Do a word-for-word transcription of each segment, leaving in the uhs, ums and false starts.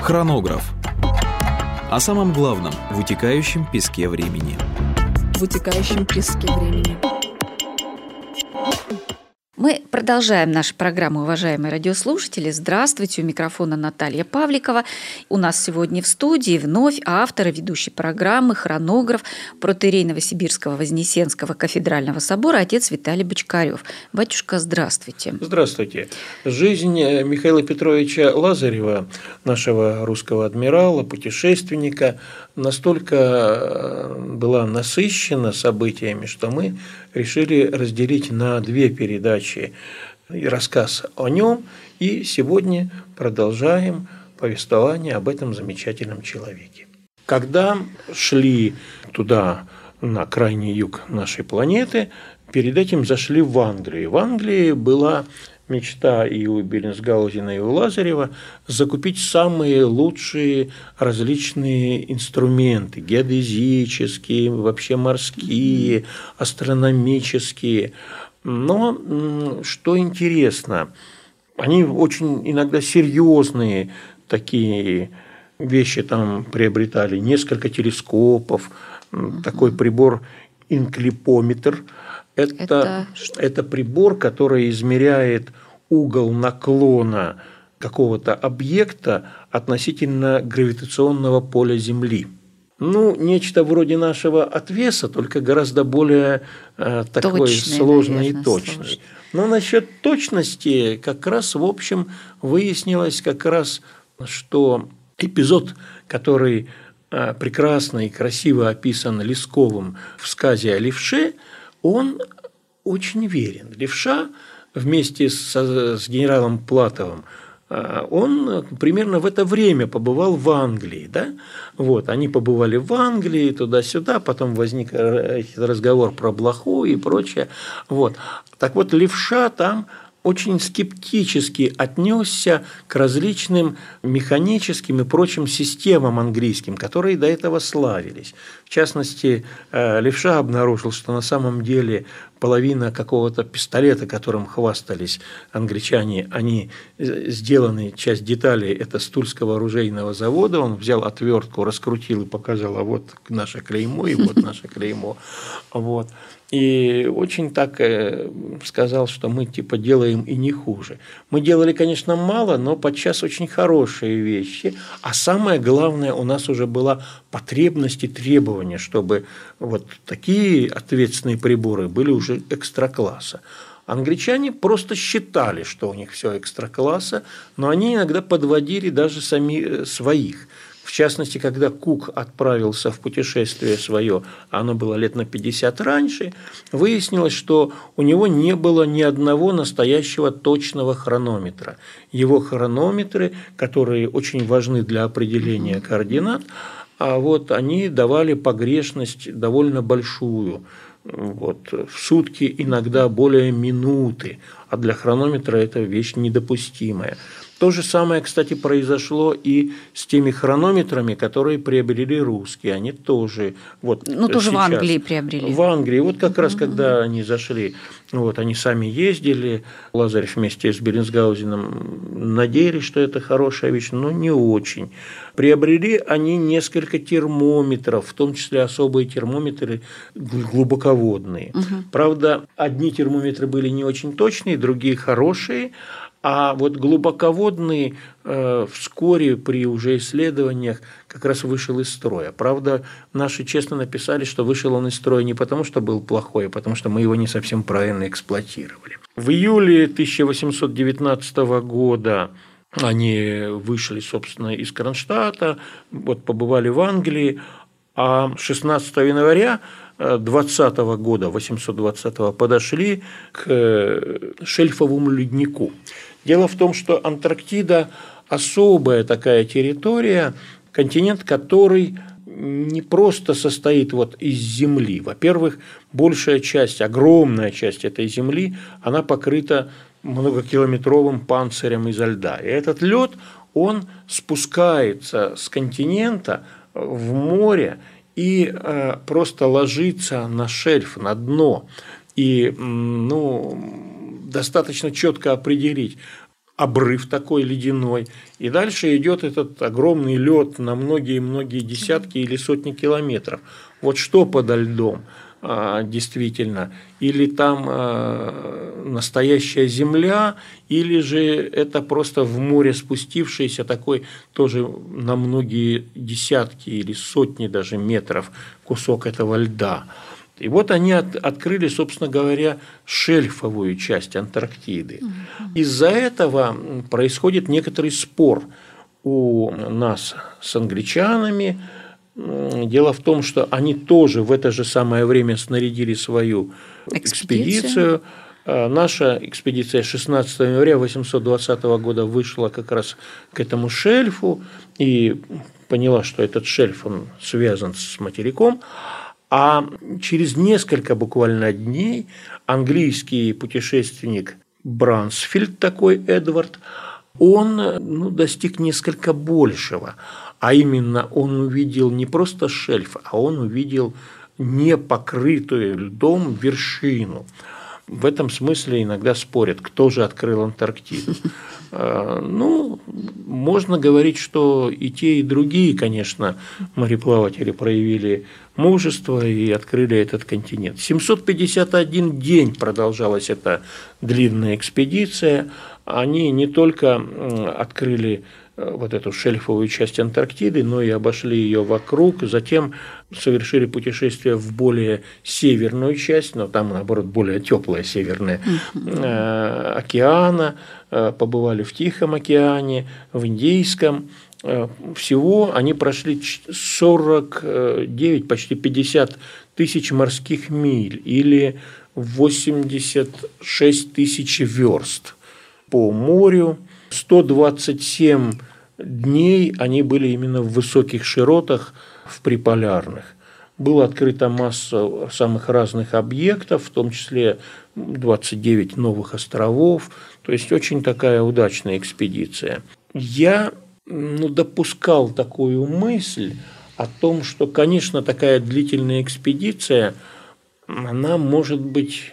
Хронограф. О самом главном в утекающем песке времени. В утекающем песке времени. Мы продолжаем нашу программу, уважаемые радиослушатели. Здравствуйте, у микрофона Наталья Павликова. У нас сегодня в студии вновь автор и ведущий программы, хронограф, протоиерей Новосибирского Вознесенского кафедрального собора отец Виталий Бочкарев. Батюшка, здравствуйте. Здравствуйте. Жизнь Михаила Петровича Лазарева, нашего русского адмирала, путешественника, настолько была насыщена событиями, что мы решили разделить на две передачи рассказ о нем, и сегодня продолжаем повествование об этом замечательном человеке. Когда шли туда, на крайний юг нашей планеты, перед этим зашли в Англию. В Англии была мечта и у Беллинсгаузена, и у Лазарева закупить самые лучшие различные инструменты, геодезические, вообще морские, астрономические. Но, что интересно, они очень иногда серьезные такие вещи там приобретали, несколько телескопов, угу. Такой прибор инклипометр. Это, это... это прибор, который измеряет угол наклона какого-то объекта относительно гравитационного поля Земли. Ну, нечто вроде нашего отвеса, только гораздо более э, такой точный, сложный, наверное, и точный. Сложный. Но насчет точности как раз, в общем, выяснилось как раз, что эпизод, который э, прекрасно и красиво описан Лесковым в сказе о левше, он очень верен. Левша вместе с, с генералом Платовым, он примерно в это время побывал в Англии. Да? Вот, они побывали в Англии, туда-сюда, потом возник разговор про блоху и прочее. Вот. Так вот, левша там очень скептически отнесся к различным механическим и прочим системам английским, которые до этого славились. В частности, левша обнаружил, что на самом деле половина какого-то пистолета, которым хвастались англичане, они сделаны, часть деталей, это с Тульского оружейного завода. Он взял отвертку, раскрутил и показал, а вот наше клеймо, и вот наше клеймо. Вот. И очень так сказал, что мы типа делаем и не хуже. Мы делали, конечно, мало, но подчас очень хорошие вещи. А самое главное, у нас уже была потребность и требование, чтобы вот такие ответственные приборы были уже экстра-класса. Англичане просто считали, что у них все экстра-класса, но они иногда подводили даже сами своих. В частности, когда Кук отправился в путешествие свое, оно было лет на пятьдесят раньше, выяснилось, что у него не было ни одного настоящего точного хронометра. Его хронометры, которые очень важны для определения координат, а вот они давали погрешность довольно большую. Вот, в сутки иногда более минуты, а для хронометра это вещь недопустимая. То же самое, кстати, произошло и с теми хронометрами, которые приобрели русские. Они тоже вот ну тоже сейчас, в Англии приобрели. В Англии. Вот как раз когда они зашли, вот они сами ездили, Лазарев вместе с Беллинсгаузеном надеялись, что это хорошая вещь, но не очень. Приобрели они несколько термометров, в том числе особые термометры глубоководные. Угу. Правда, одни термометры были не очень точные, другие хорошие. А вот глубоководный э, вскоре при уже исследованиях как раз вышел из строя. Правда, наши честно написали, что вышел он из строя не потому, что был плохой, а потому что мы его не совсем правильно эксплуатировали. В июле тысяча восемьсот девятнадцатого года они вышли, собственно, из Кронштадта, вот, побывали в Англии, а шестнадцатого января двадцатого года, восемьсот двадцатого, подошли к шельфовому леднику. Дело в том, что Антарктида – особая такая территория, континент, который не просто состоит вот из земли. Во-первых, большая часть, огромная часть этой земли, она покрыта многокилометровым панцирем изо льда. И этот лед, он спускается с континента в море и э, просто ложится на шельф, на дно. И ну, достаточно четко определить, обрыв такой ледяной, и дальше идет этот огромный лед на многие-многие десятки или сотни километров. Вот что подо льдом действительно? Или там настоящая земля, или же это просто в море спустившийся такой тоже на многие десятки или сотни даже метров кусок этого льда. И вот они от, открыли, собственно говоря, шельфовую часть Антарктиды. Из-за этого происходит некоторый спор у нас с англичанами. Дело в том, что они тоже в это же самое время снарядили свою экспедицию. экспедицию. Наша экспедиция шестнадцатого января восемьсот двадцатого года вышла как раз к этому шельфу и поняла, что этот шельф он связан с материком. А через несколько буквально дней английский путешественник Брансфилд, такой Эдвард, он ну, достиг несколько большего. А именно он увидел не просто шельф, а он увидел непокрытую льдом вершину. В этом смысле иногда спорят, кто же открыл Антарктиду. Ну, можно говорить, что и те, и другие, конечно, мореплаватели проявили мужество и открыли этот континент. семьсот пятьдесят один день продолжалась эта длинная экспедиция. Они не только открыли вот эту шельфовую часть Антарктиды, но и обошли ее вокруг, затем совершили путешествие в более северную часть, но там, наоборот, более теплая северная э, океана, э, побывали в Тихом океане, в Индийском. Э, всего они прошли сорок девять, почти пятьдесят тысяч морских миль или восемьдесят шесть тысяч верст по морю. сто двадцать семь дней они были именно в высоких широтах, в приполярных. Была открыта масса самых разных объектов, в том числе двадцать девять новых островов. То есть очень такая удачная экспедиция. Я ну, допускал такую мысль о том, что, конечно, такая длительная экспедиция, она может быть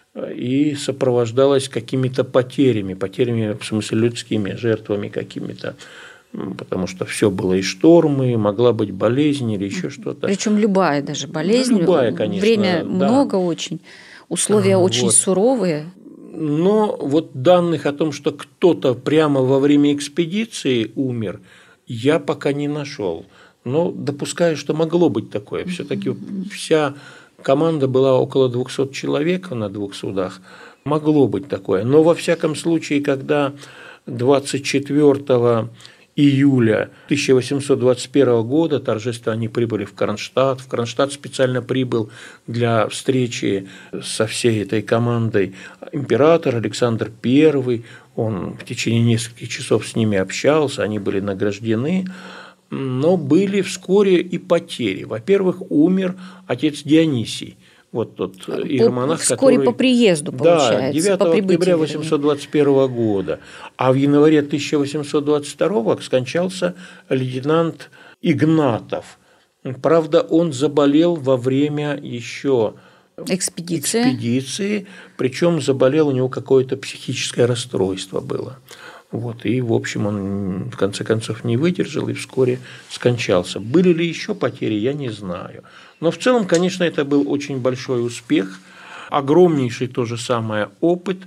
и сопровождалась какими-то потерями, потерями в смысле людскими, жертвами какими-то, потому что все было и штормы, могла быть болезнь или еще что-то. Причем любая даже болезнь, да, любая, конечно, время да. много очень, условия вот. очень суровые. Но вот данных о том, что кто-то прямо во время экспедиции умер, я пока не нашел. Но допускаю, что могло быть такое. Все-таки вся команда была около двухсот человек на двух судах. Могло быть такое. Но во всяком случае, когда двадцать четвёртого июля тысяча восемьсот двадцать первого года торжественно они прибыли в Кронштадт. В Кронштадт специально прибыл для встречи со всей этой командой император Александр Первый. Он в течение нескольких часов с ними общался, они были награждены. Но были вскоре и потери. Во-первых, умер отец Дионисий. Вот тот иеромонах, вскоре который... по приезду, получается. Да, девятого октября восемьсот двадцать первого года. А в январе тысяча восемьсот двадцать второго скончался лейтенант Игнатов. Правда, он заболел во время еще экспедиции. экспедиции, причем заболел, у него какое-то психическое расстройство было. Вот, и, в общем, он в конце концов не выдержал и вскоре скончался. Были ли еще потери, я не знаю. Но в целом, конечно, это был очень большой успех, огромнейший то же самое опыт,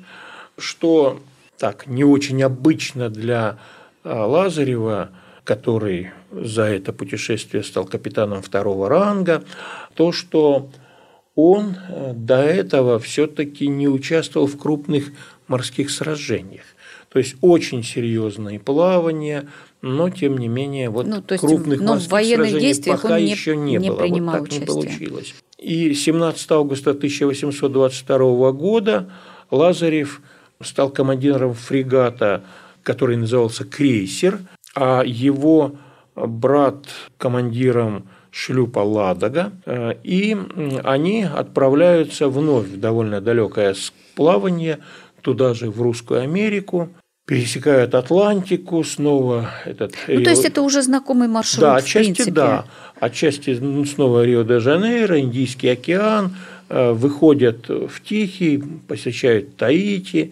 что так не очень обычно для Лазарева, который за это путешествие стал капитаном второго ранга, то, что он до этого все-таки не участвовал в крупных морских сражениях. То есть очень серьезные плавания, но тем не менее вот ну, крупных есть, морских сражений пока не, еще не, не было. Вот так участие. Не получилось. И семнадцатого августа тысяча восемьсот двадцать второго года Лазарев стал командиром фрегата, который назывался «Крейсер», а его брат командиром шлюпа «Ладога», и они отправляются вновь в довольно далекое плавание, туда же в Русскую Америку, пересекают Атлантику, снова этот... Ну, Рио... то есть, это уже знакомый маршрут, да, в отчасти, принципе. Да, отчасти ну, снова Рио-де-Жанейро, Индийский океан, выходят в Тихий, посещают Таити,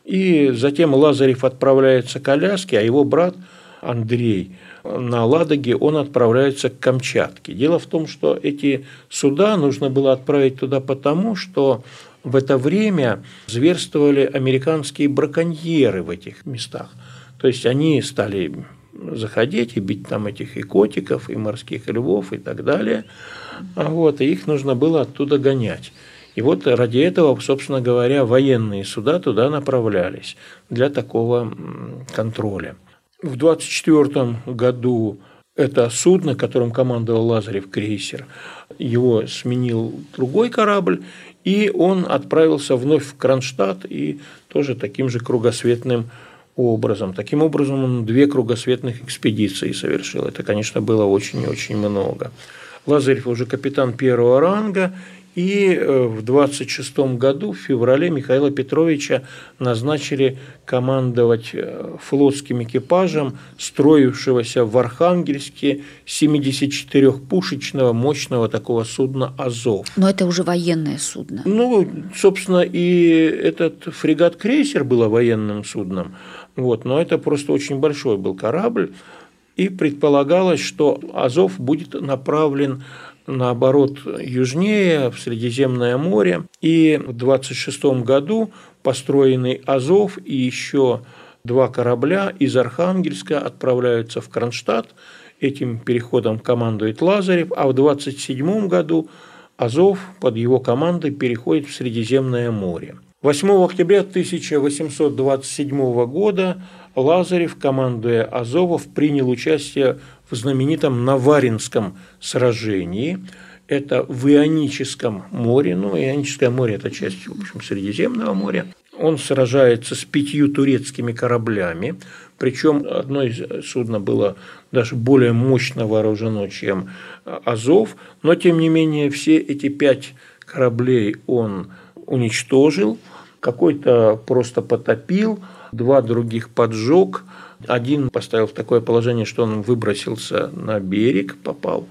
И затем Лазарев отправляется к Аляске, а его брат Андрей на Ладоге, он отправляется к Камчатке. Дело в том, что эти суда нужно было отправить туда потому, что в это время зверствовали американские браконьеры в этих местах. То есть они стали заходить и бить там этих и котиков, и морских львов, и так далее. Вот, и их нужно было оттуда гонять. И вот ради этого, собственно говоря, военные суда туда направлялись для такого контроля. В двадцать четвёртом году это судно, которым командовал Лазарев, крейсер, его сменил другой корабль, и он отправился вновь в Кронштадт и тоже таким же кругосветным образом. Таким образом, он две кругосветных экспедиции совершил. Это, конечно, было очень и очень много. Лазарев уже капитан первого ранга, и в двадцать шестом году, в феврале, Михаила Петровича назначили командовать флотским экипажем строившегося в Архангельске семидесятичетырёхпушечного мощного такого судна «Азов». Но это уже военное судно. Ну, собственно, и этот фрегат-крейсер был военным судном, вот, но это просто очень большой был корабль, и предполагалось, что «Азов» будет направлен наоборот южнее, в Средиземное море. И в двадцать шестом году построенный «Азов» и еще два корабля из Архангельска отправляются в Кронштадт. Этим переходом командует Лазарев. А в двадцать седьмом году «Азов» под его командой переходит в Средиземное море. восьмого октября тысяча восемьсот двадцать седьмого года Лазарев, командуя «Азовов», принял участие в знаменитом Наваринском сражении. Это в Ионическом море. Ну, Ионическое море – это часть, в общем, Средиземного моря. Он сражается с пятью турецкими кораблями. Причем одно из судна было даже более мощно вооружено, чем «Азов». Но, тем не менее, все эти пять кораблей он уничтожил. Какой-то просто потопил, два других поджег. Один поставил в такое положение, что он выбросился на берег, попал.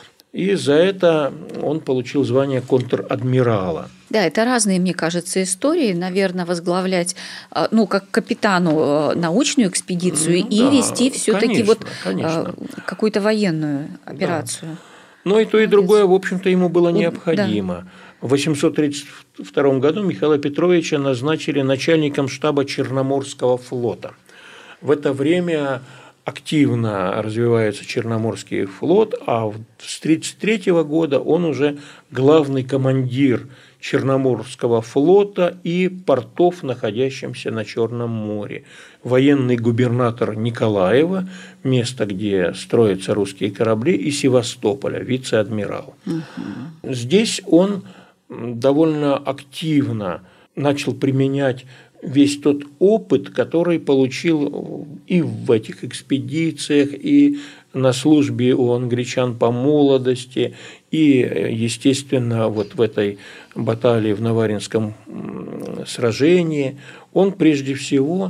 И за это он получил звание контр-адмирала. Да, это разные, мне кажется, истории. Наверное, возглавлять, ну, как капитану научную экспедицию ну, и да, вести все-таки вот конечно. какую-то военную операцию. Да. Но и то, и другое, в общем-то, ему было необходимо. Да. В восемьсот тридцать втором году Михаила Петровича назначили начальником штаба Черноморского флота. В это время активно развивается Черноморский флот, а с тысяча девятьсот тридцать третьего года он уже главный командир Черноморского флота и портов, находящихся на Черном море. Военный губернатор Николаева, место, где строятся русские корабли, и Севастополя, вице-адмирал. Угу. Здесь он довольно активно начал применять весь тот опыт, который получил и в этих экспедициях, и на службе у англичан по молодости, и, естественно, вот в этой баталии в Наваринском сражении. Он прежде всего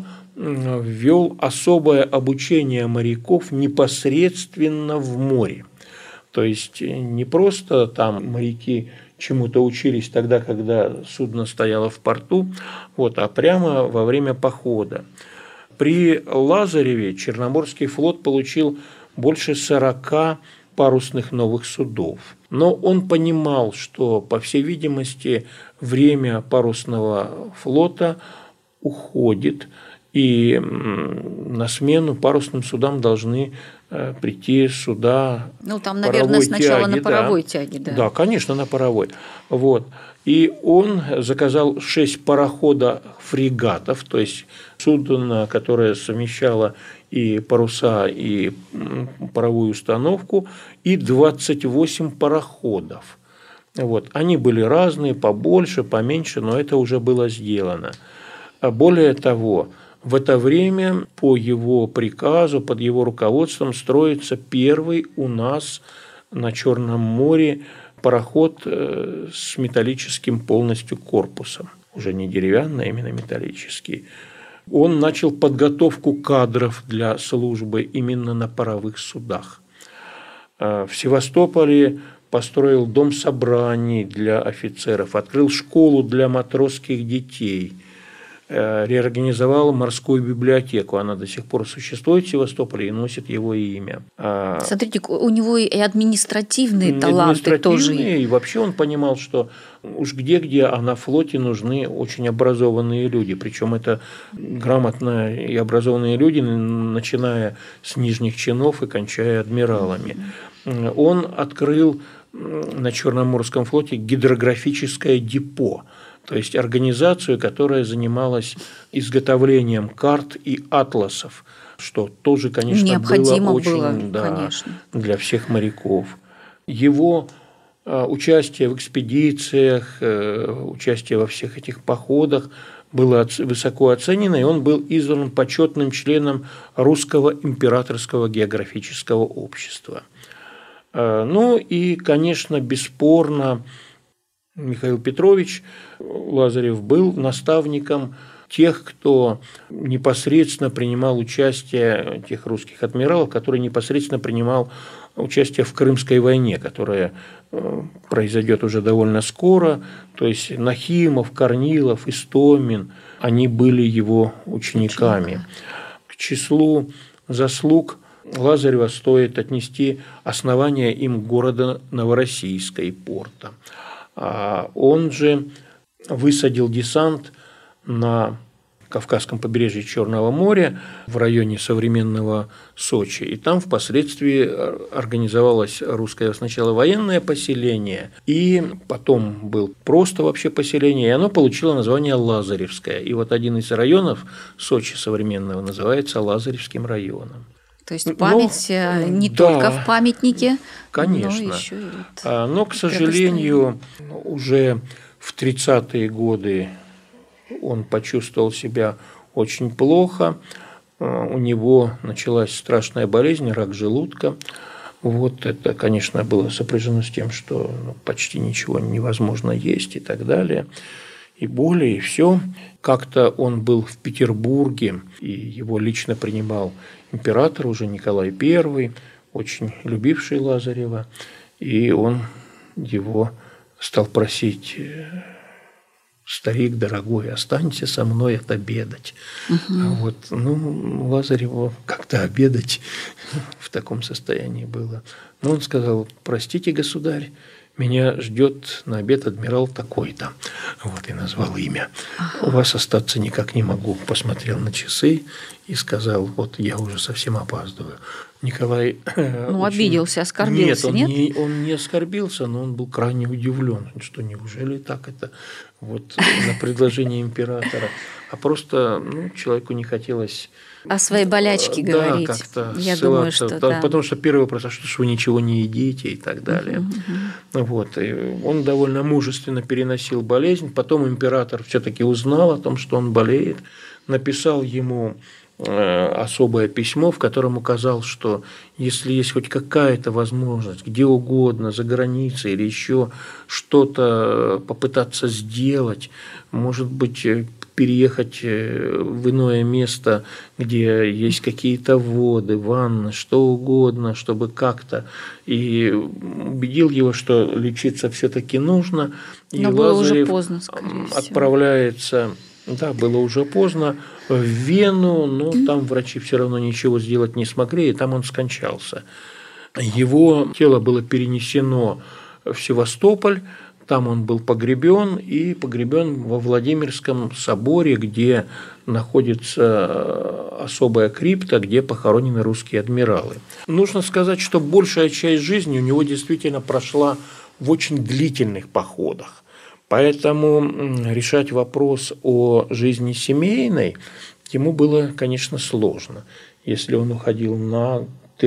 ввел особое обучение моряков непосредственно в море. То есть не просто там моряки чему-то учились тогда, когда судно стояло в порту, вот, а прямо во время похода. При Лазареве Черноморский флот получил больше сорока парусных новых судов. Но он понимал, что, по всей видимости, время парусного флота уходит, и на смену парусным судам должны прийти суда. Ну, там, наверное, сначала тяги, на паровой да. тяге, да. Да, конечно, на паровой. Вот. И он заказал шесть пароходов-фрегатов, то есть судно, которое совмещало и паруса, и паровую установку, и двадцать восемь пароходов. Вот. Они были разные, побольше, поменьше, но это уже было сделано. Более того, в это время по его приказу, под его руководством строится первый у нас на Черном море пароход с металлическим полностью корпусом. Уже не деревянный, а именно металлический. Он начал подготовку кадров для службы именно на паровых судах. В Севастополе построил дом собраний для офицеров, открыл школу для матросских детей. реорганизовал морскую библиотеку. Она до сих пор существует в Севастополе и носит его имя. Смотрите, у него и административные таланты тоже. И вообще он понимал, что уж где-где, а на флоте нужны очень образованные люди. Причем это грамотные и образованные люди, начиная с нижних чинов и кончая адмиралами. Он открыл на Черноморском флоте гидрографическое депо, то есть организацию, которая занималась изготовлением карт и атласов, что тоже, конечно, необходимо было очень было, да, конечно. для всех моряков. Его участие в экспедициях, участие во всех этих походах было высоко оценено, и он был избран почетным членом Русского императорского географического общества. Ну и, конечно, бесспорно, Михаил Петрович Лазарев был наставником тех, кто непосредственно принимал участие, тех русских адмиралов, которые непосредственно принимал участие в Крымской войне, которая произойдет уже довольно скоро. То есть Нахимов, Корнилов, Истомин, они были его учениками. К числу заслуг Лазарева стоит отнести основание им города Новороссийска и порта. Он же высадил десант на Кавказском побережье Черного моря в районе современного Сочи. И там впоследствии организовалось русское сначала военное поселение, и потом было просто вообще поселение, и оно получило название Лазаревское. И вот один из районов Сочи современного называется Лазаревским районом. То есть память но, не да, только в памятнике, конечно. но еще и вот но, к сожалению, уже в тридцатые годы он почувствовал себя очень плохо. У него началась страшная болезнь, рак желудка. Вот это, конечно, было сопряжено с тем, что ну, почти ничего невозможно есть и так далее. И боли, и все. Как-то он был в Петербурге, и его лично принимал император уже Николай Первый, очень любивший Лазарева, и он его стал просить: старик дорогой, останься со мной отобедать. Угу. А вот, ну, Лазареву как-то обедать в таком состоянии было. Но он сказал: простите, государь, меня ждет на обед адмирал такой-то. Вот, и назвал имя. Ага. У вас остаться никак не могу. Посмотрел на часы и сказал: вот я уже совсем опаздываю. Николай... Ну, очень... обиделся, нет? оскорбился, Он нет? Не, он не оскорбился, но он был крайне удивлен, что неужели так это вот на предложение императора. А просто ну, человеку не хотелось... О своей болячке да, говорить. Как-то я думаю, что да. да. Потому что первый вопрос: а что ж вы ничего не едите и так далее. Uh-huh, uh-huh. Вот. И он довольно мужественно переносил болезнь. Потом император все-таки узнал о том, что он болеет, написал ему особое письмо, в котором указал, что если есть хоть какая-то возможность где угодно, за границей или еще что-то попытаться сделать, может быть, переехать в иное место, где есть какие-то воды, ванны, что угодно, чтобы как-то, и убедил его, что лечиться все-таки нужно. И Но было Лазарев уже поздно, скорее всего. Отправляется... Да, было уже поздно, в Вену, но там врачи все равно ничего сделать не смогли, и там он скончался. Его тело было перенесено в Севастополь, там он был погребен, и погребен во Владимирском соборе, где находится особая крипта, где похоронены русские адмиралы. Нужно сказать, что большая часть жизни у него действительно прошла в очень длительных походах. Поэтому решать вопрос о жизни семейной ему было, конечно, сложно. Если он уходил на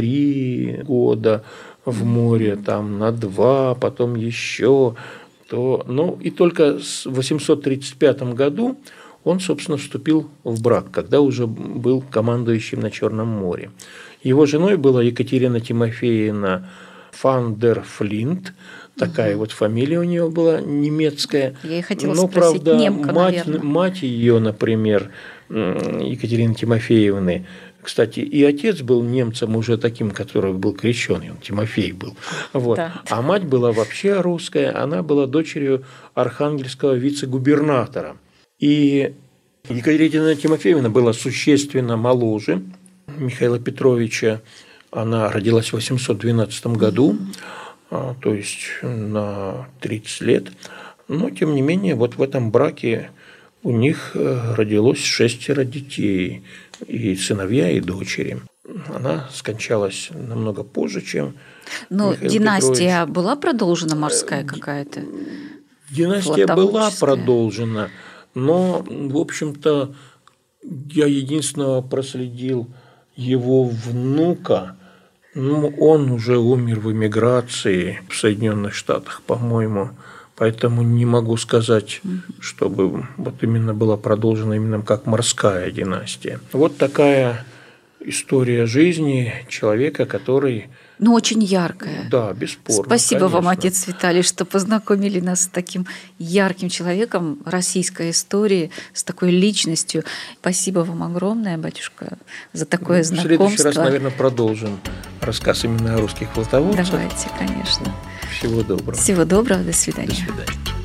три года в море, там, на два, потом еще, то... Ну, и только в восемьсот тридцать пятом году он, собственно, вступил в брак, когда уже был командующим на Черном море. Его женой была Екатерина Тимофеевна фан дер Флинт. Такая угу. вот фамилия у нее была немецкая. Я и хотела Но, спросить, правда, немка, мать, наверное. мать ее, например, Екатерины Тимофеевны, кстати, и отец был немцем уже таким, который был крещеный, он Тимофей был. Вот. Да. А мать была вообще русская, она была дочерью архангельского вице-губернатора. И Екатерина Тимофеевна была существенно моложе Михаила Петровича. Она родилась в восемьсот двенадцатом году, то есть на тридцать лет. Но, тем не менее, вот в этом браке у них родилось шестеро детей, и сыновья, и дочери. Она скончалась намного позже, чем Но Михаил династия Петрович. была продолжена, морская какая-то? Династия была Флотоводческая. продолжена, но, в общем-то, я единственного проследил его внука. Ну, он уже умер в эмиграции в Соединенных Штатах, по-моему. Поэтому не могу сказать, чтобы вот именно была продолжена именно как морская династия. Вот такая история жизни человека, который… Ну, очень яркая. Да, бесспорно. Спасибо конечно. вам, отец Виталий, что познакомили нас с таким ярким человеком российской истории, с такой личностью. Спасибо вам огромное, батюшка, за такое В знакомство. следующий раз, наверное, продолжим рассказ именно о русских флотоводцах. Давайте, конечно. Всего доброго. Всего доброго, до свидания. До свидания.